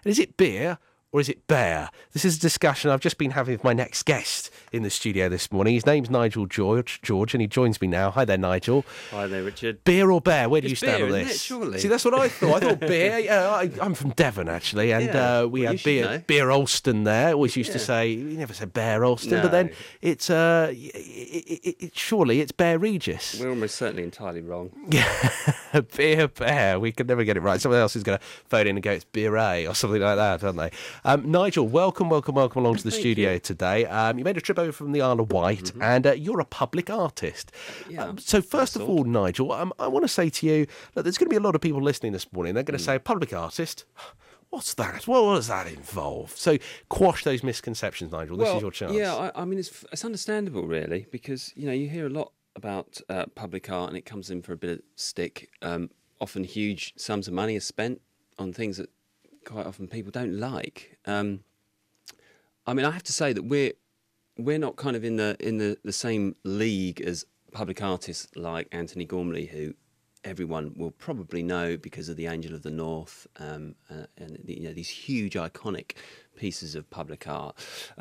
And is it beer or is it bear? This is a discussion I've just been having with my next guest in the studio this morning. His name's Nigel George, and he joins me now. Hi there, Nigel. Hi there, Richard. Beer or bear? Where do you stand beer, on this? isn't it, surely? See, that's what I thought. I thought beer. Yeah, I'm from Devon, actually, and we had beer Alston there. Always used to say, we never said Bear Alston, but then it's surely it's Bear Regis. We're almost certainly entirely wrong. Yeah, beer. We could never get it right. Someone else is going to phone in and go, it's beer or something like that, aren't they? Nigel, welcome along to the studio today. You made a trip over from the Isle of Wight, and you're a public artist. So first of all, Nigel, I want to say to you that there's going to be a lot of people listening this morning. They're going to say, public artist? What's that? What does that involve? So quash those misconceptions, Nigel. This is your chance. Yeah, I mean, it's understandable, really, because, you hear a lot about public art and it comes in for a bit of stick. Often huge sums of money are spent on things that quite often people don't like. I mean, I have to say that we're not kind of in the same league as public artists like Anthony Gormley, who everyone will probably know because of the Angel of the North, and these huge iconic pieces of public art.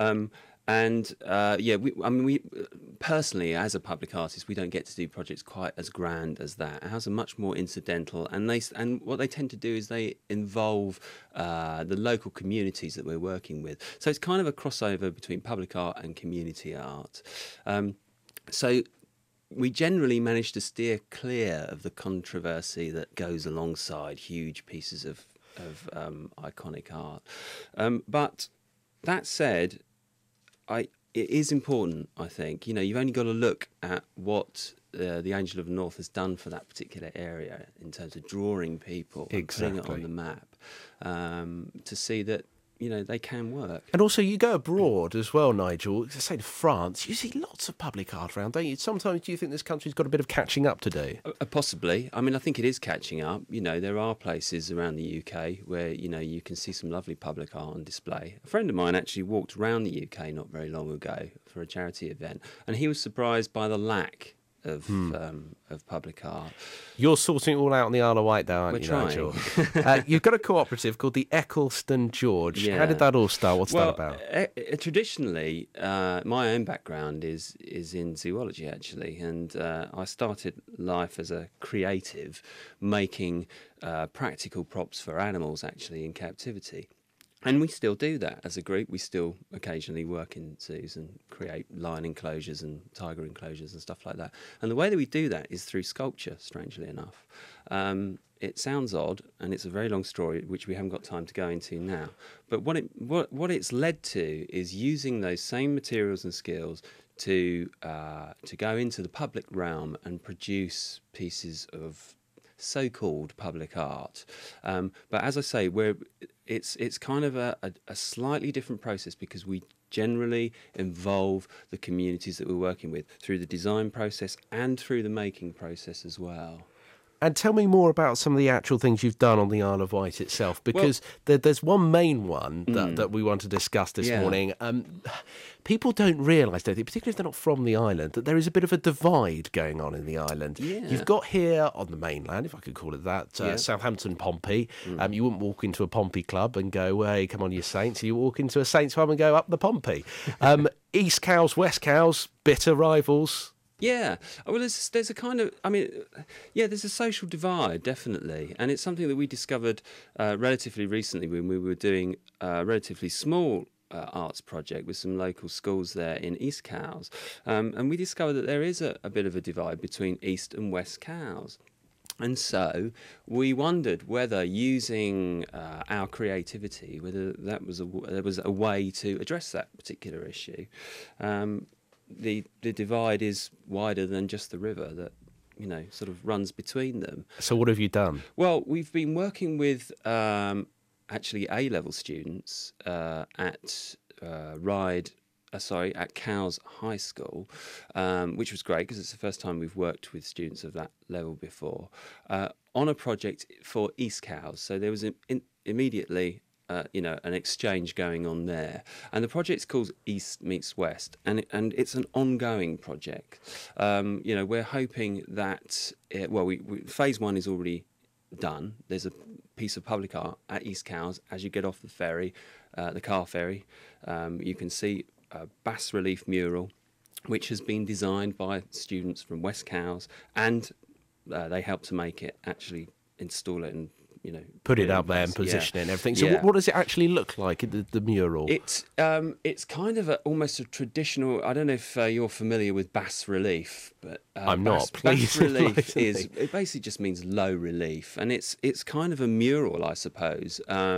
We personally, as a public artist, we don't get to do projects quite as grand as that. Ours are much more incidental, and what they tend to do is they involve the local communities that we're working with. So it's kind of a crossover between public art and community art. So we generally manage to steer clear of the controversy that goes alongside huge pieces of iconic art. But that said, it is important, I think. You've only got to look at what the Angel of the North has done for that particular area in terms of drawing people and putting it on the map, to see that they can work. And also, you go abroad as well, Nigel. Say to France, you see lots of public art around, don't you? Sometimes do you think this country's got a bit of catching up to do? Possibly. I mean, I think it is catching up. There are places around the UK where, you can see some lovely public art on display. A friend of mine actually walked around the UK not very long ago for a charity event, and he was surprised by the lack of public art. You're sorting it all out on the Isle of Wight, though, aren't you, Nigel? You've got a cooperative called the Eccleston George. Yeah. How did that all start? What's that about? Traditionally, my own background is in zoology, actually, and I started life as a creative, making practical props for animals, actually, in captivity. And we still do that as a group. We still occasionally work in zoos and create lion enclosures and tiger enclosures and stuff like that. And the way that we do that is through sculpture, strangely enough. It sounds odd, and it's a very long story, which we haven't got time to go into now. But what it's led to is using those same materials and skills to go into the public realm and produce pieces of so-called public art. But as I say, it's kind of a slightly different process, because we generally involve the communities that we're working with through the design process and through the making process as well. And tell me more about some of the actual things you've done on the Isle of Wight itself, because there's one main one that we want to discuss this morning. People don't realise, don't they, particularly if they're not from the island, that there is a bit of a divide going on in the island. Yeah. You've got here on the mainland, if I could call it that, Southampton Pompey. You wouldn't walk into a Pompey club and go, hey, come on, you Saints. You walk into a Saints pub and go, up the Pompey. East Cowes, West Cowes, bitter rivals. Yeah, well, there's a kind of, there's a social divide, definitely, and it's something that we discovered relatively recently when we were doing a relatively small arts project with some local schools there in East Cowes, and we discovered that there is a bit of a divide between East and West Cowes. And so we wondered whether using our creativity, whether there was a way to address that particular issue. The divide is wider than just the river that, sort of runs between them. So what have you done? Well, we've been working with actually A-level students at Cowes High School, which was great because it's the first time we've worked with students of that level before, on a project for East Cowes. So there was immediately an exchange going on there. And the project's called East Meets West, and it's an ongoing project. We're hoping that, phase one is already done. There's piece of public art at East Cowes. As you get off the ferry, the car ferry, you can see a bas relief mural, which has been designed by students from West Cowes, and they helped to make it, actually install it and put it up there and position it and everything. So what does it actually look like, the mural? It's kind of almost a traditional. I don't know if you're familiar with bas relief, but I'm not. Please, bas relief it basically just means low relief, and it's kind of a mural, I suppose.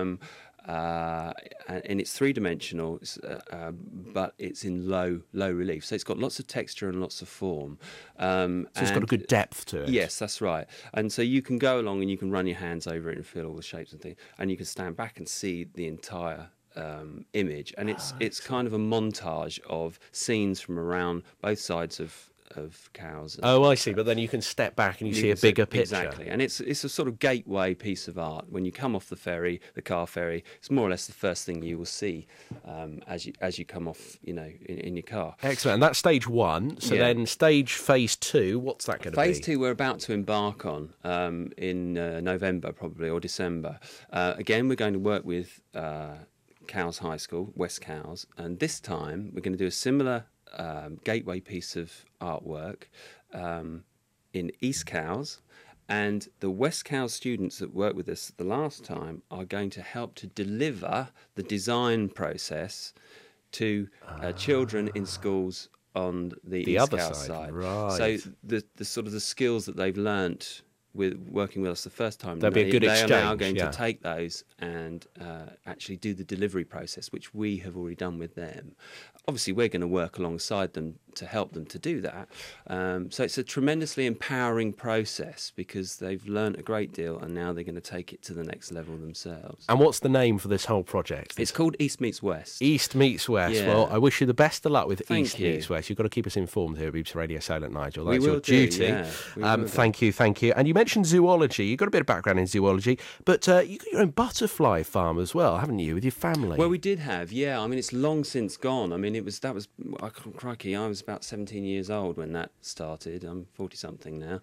And it's three-dimensional, but it's in low relief. So it's got lots of texture and lots of form. So it's got a good depth to it. Yes, that's right. And so you can go along and you can run your hands over it and feel all the shapes and things, and you can stand back and see the entire image. And it's kind of a montage of scenes from around both sides of Cowes. Oh, I see. But then you can step back and you see a bigger picture. Exactly. And it's a sort of gateway piece of art. When you come off the ferry, the car ferry, it's more or less the first thing you will see as you come off, in your car. Excellent. And that's stage one. So then phase two, what's that going to be? Phase two we're about to embark on in November probably, or December. Again, we're going to work with Cowes High School, West Cowes, and this time we're going to do a similar gateway piece of artwork in East Cowes, and the West Cowes students that worked with us the last time are going to help to deliver the design process to children in schools on the East other Cowes side. side. Right. So the sort of the skills that they've learnt with working with us the first time, There'll be a good exchange. They are now going to take those and actually do the delivery process, which we have already done with them. Obviously, we're going to work alongside them to help them to do that. So it's a tremendously empowering process because they've learnt a great deal and now they're going to take it to the next level themselves. And what's the name for this whole project? It's called East Meets West. East Meets West. Yeah. Well, I wish you the best of luck with Thank you. Meets West. You've got to keep us informed here at BBC Radio Solent, Nigel. That's We will your duty. Thank you. And you mentioned zoology. You've got a bit of background in zoology, but you got your own butterfly farm as well, haven't you, with your family? Well, we did have, yeah. I mean, it's long since gone. I mean, crikey, I was about 17 years old when that started. I'm 40-something now.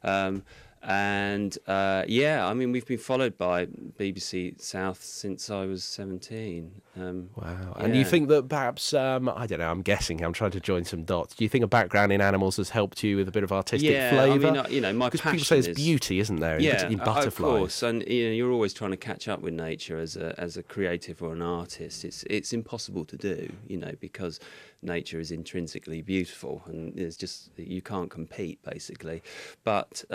I mean, we've been followed by BBC South since I was 17. Wow. And you think that perhaps, I don't know, I'm guessing, I'm trying to join some dots. Do you think a background in animals has helped you with a bit of artistic flavour? I mean, my passion people say there's beauty, isn't there, in butterflies? Of course. And you're always trying to catch up with nature as a creative or an artist. It's impossible to do, because nature is intrinsically beautiful and you can't compete, basically. But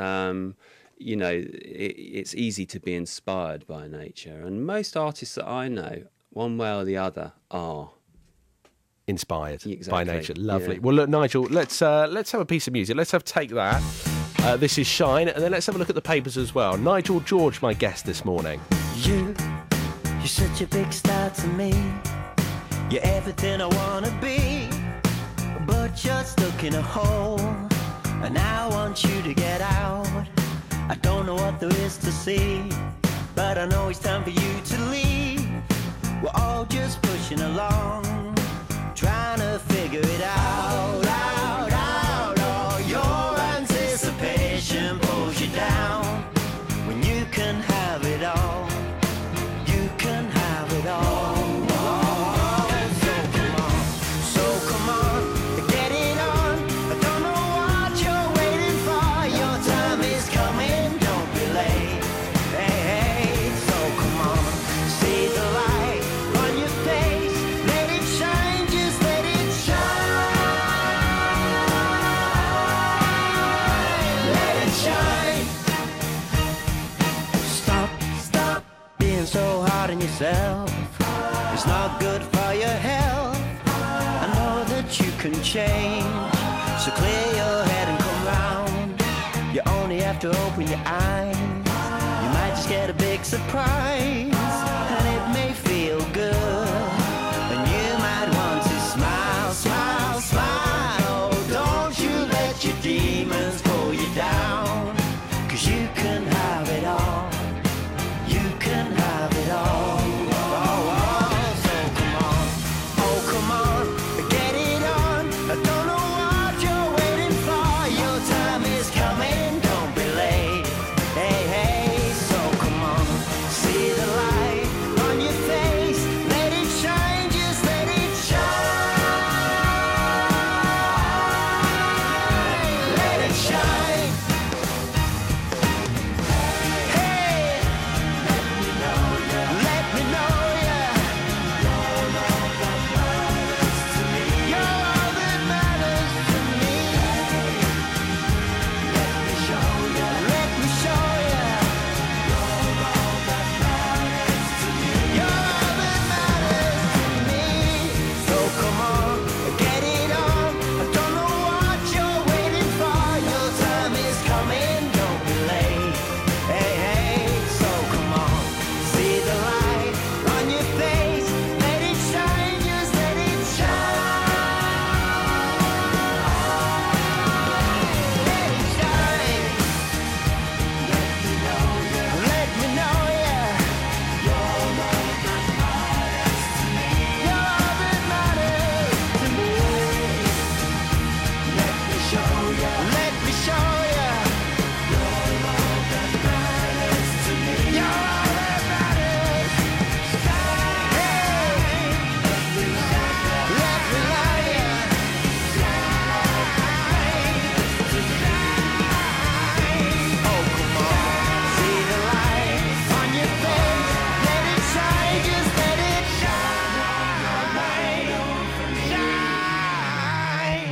it's easy to be inspired by nature, and most artists that I know, one way or the other, are inspired by nature. Lovely. Yeah. Well, look, Nigel, let's have a piece of music. Let's take that. This is Shine, and then let's have a look at the papers as well. Nigel George, my guest this morning. You're such a big star to me. You're everything I wanna be, but you're stuck in a hole, and I want you to get out. I don't know what there is to see, but I know it's time for you to leave. We're all just pushing along, trying to figure it out, Oh, your anticipation pulls you down when you can have it all. You can have it all. It's not good for your health. I know that you can change, so clear your head and come round. You only have to open your eyes. You might just get a big surprise, and it may feel good, and you might want to smile, smile, smile. Don't you let your demons pull you down, 'cause you can have it all. You can have it all.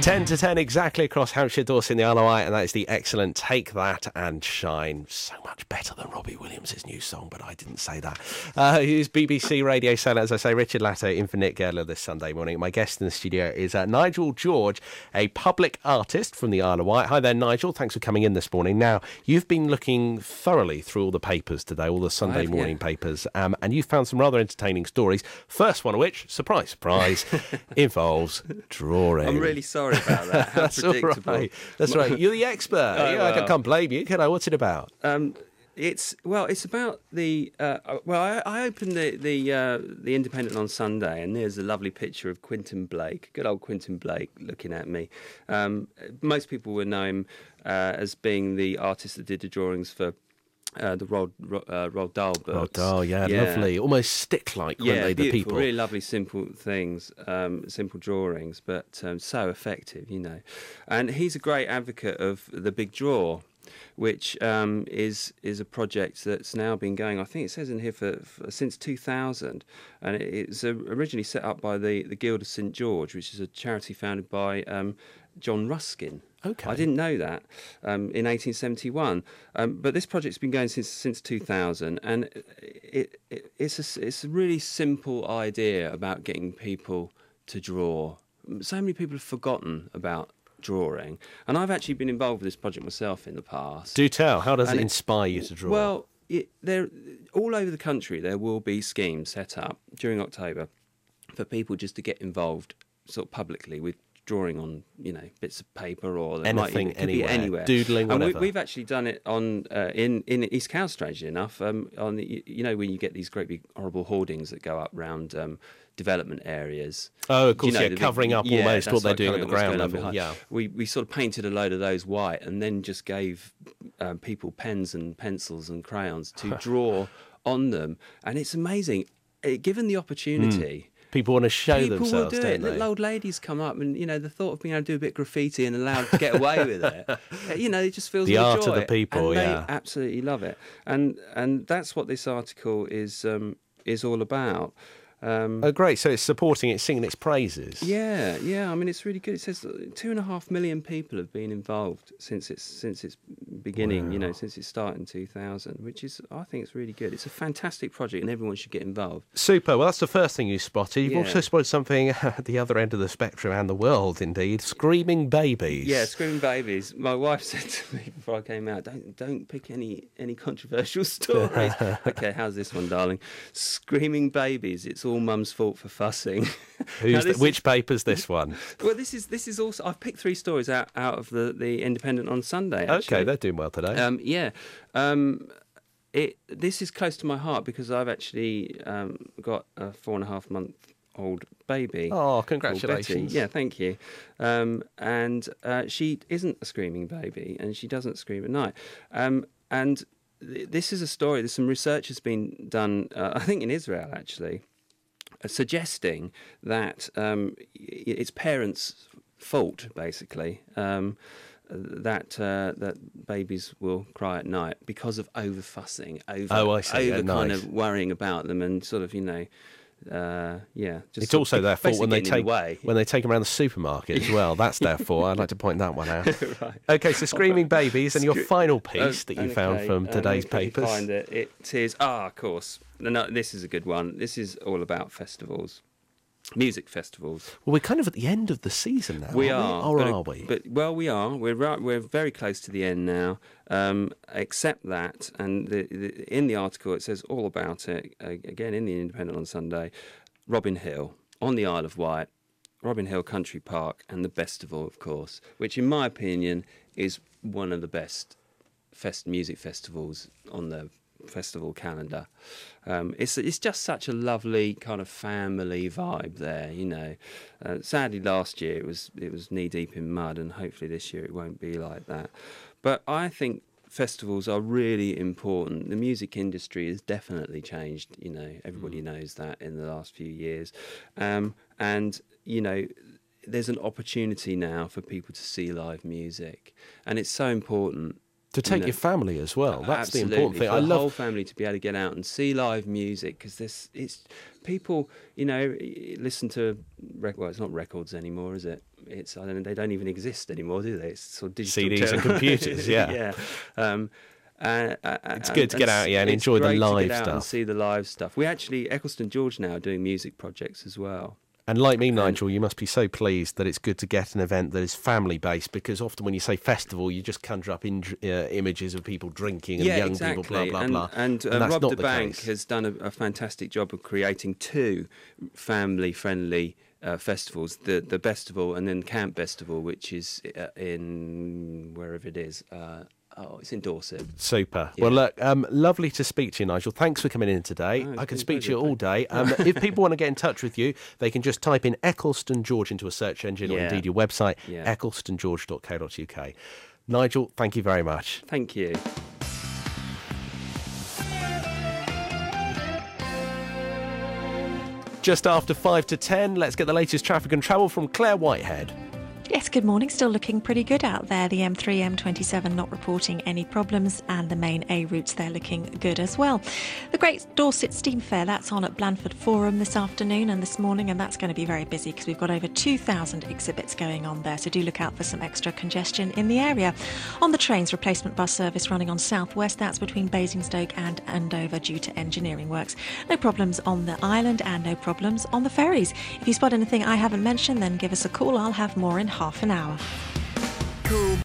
10 to 10 exactly across Hampshire, Dorset and the Isle of Wight, and that is the excellent Take That and Shine. So much better than Robbie Williams' new song, but I didn't say that. Here's BBC Radio Sailor, as I say, Richard Latto in for Nick Girdler this Sunday morning. My guest in the studio is Nigel George, a public artist from the Isle of Wight. Hi there, Nigel. Thanks for coming in this morning. Now, you've been looking thoroughly through all the papers today, all the Sunday morning papers, and you've found some rather entertaining stories. First one of which, surprise, surprise, involves drawing. I'm really sorry about that. How That's predictable. all right. That's right. You're the expert. I can't blame you. Can I? What's it about? It's about the. I opened the Independent on Sunday, and there's a lovely picture of Quentin Blake, good old Quentin Blake, looking at me. Most people would know him as being the artist that did the drawings for the Roald Dahl books. Roald Dahl, yeah, lovely, almost stick-like, weren't they? The people, really lovely, simple things, simple drawings, but so effective, And he's a great advocate of the Big Draw, which is a project that's now been going, I think it says in here, for since 2000, and it's originally set up by the Guild of St George, which is a charity founded by John Ruskin. Okay. I didn't know that in 1871, but this project's been going since 2000, and it's a really simple idea about getting people to draw. So many people have forgotten about drawing, and I've actually been involved with this project myself in the past. Do tell. How does it inspire you to draw? Well, all over the country there will be schemes set up during October for people just to get involved, sort of publicly, with drawing on, bits of paper or anything, anywhere, doodling, whatever. And we've actually done it on in East Cowes, strangely enough. On the, when you get these great big horrible hoardings that go up round development areas. Oh, of course, covering up almost what they're doing at the ground level. Yeah, we sort of painted a load of those white, and then just gave people pens and pencils and crayons to draw on them, and it's amazing. Given the opportunity. People want to show themselves, will do don't it. they? Little old ladies come up, and the thought of being able to do a bit of graffiti and allowed to get away with it, it just fills the with art joy. of the people. And they absolutely love it, and that's what this article is all about. Great! So it's supporting it, singing its praises. Yeah. I mean, it's really good. It says 2.5 million people have been involved since its beginning. Wow. Since it started in 2000, which is, I think, it's really good. It's a fantastic project, and everyone should get involved. Super. Well, that's the first thing you spotted. You've also spotted something at the other end of the spectrum and the world, indeed. Screaming babies. Yeah, screaming babies. My wife said to me before I came out, "Don't pick any controversial stories." Okay, how's this one, darling? Screaming babies. It's all mum's fault for fussing. Which paper's this one? Well, this is also. I've picked 3 stories out of the Independent on Sunday. Actually. Okay, they're doing well today. This is close to my heart because I've actually got a 4.5-month-old baby. Oh, congratulations! Yeah, thank you. And she isn't a screaming baby, and she doesn't scream at night. And this is a story. There's some research has been done, I think, in Israel actually, suggesting that it's parents' fault, basically, that babies will cry at night because of over fussing, over kind of worrying about them, and sort of just it's also their fault when they take them around the supermarket as well. That's their fault. I'd like to point that one out. Right. Okay, so screaming babies, and your final piece that you found from today's papers. Find it. It is of course. No, this is a good one. This is all about festivals. Music festivals. Well, we're kind of at the end of the season now. We are we? We are. We're very close to the end now. Except that, and in the article it says all about it. Again, in the Independent on Sunday, Robin Hill on the Isle of Wight, Robin Hill Country Park, and the Bestival, of course, which, in my opinion, is one of the best music festivals on the festival calendar. It's just such a lovely kind of family vibe there, sadly last year it was knee deep in mud, and hopefully this year it won't be like that. But I think festivals are really important. The music industry has definitely changed, everybody knows that, in the last few years, and there's an opportunity now for people to see live music, and it's so important. To take your family as well. That's absolutely. the important thing. For the whole family to be able to get out and see live music, because it's people, listen to well, it's not records anymore, is it? It's, I don't know, they don't even exist anymore, do they? It's sort of digital CDs and computers, yeah. It's good to get out, and enjoy the live stuff. And see the live stuff. We actually, Eccleston George now are doing music projects as well. And like me, Nigel, you must be so pleased that it's good to get an event that is family-based, because often when you say festival, you just conjure up images of people drinking and young people, blah, blah, blah. And that's Rob not the Bank case. has done a fantastic job of creating 2 family-friendly festivals, the Bestival and then Camp Bestival, which is in wherever it is. It's in Dorset. Super. Yeah. Well, look, lovely to speak to you, Nigel. Thanks for coming in today. No, I could speak to you all day. If people want to get in touch with you, they can just type in Eccleston George into a search engine or indeed your website, ecclestongeorge.co.uk. Nigel, thank you very much. Thank you. Just after 5 to 10, let's get the latest traffic and travel from Claire Whitehead. Yes, good morning. Still looking pretty good out there. The M3, M27 not reporting any problems, and the main A routes, they're looking good as well. The Great Dorset Steam Fair, that's on at Blandford Forum this afternoon and this morning, and that's going to be very busy because we've got over 2,000 exhibits going on there, so do look out for some extra congestion in the area. On the trains, replacement bus service running on South West, that's between Basingstoke and Andover due to engineering works. No problems on the island and no problems on the ferries. If you spot anything I haven't mentioned, then give us a call. I'll have more in half an hour. Cool.